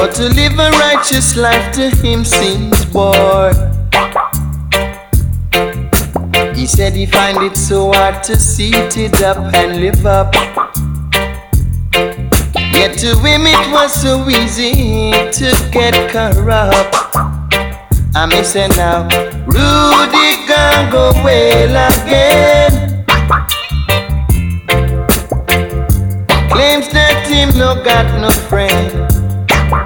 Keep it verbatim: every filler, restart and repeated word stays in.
For to live a righteous life to him seems bored. He said he find it so hard to seat it up and live up. Yet to him it was so easy to get corrupt. I may say now, Rudy gone go well again.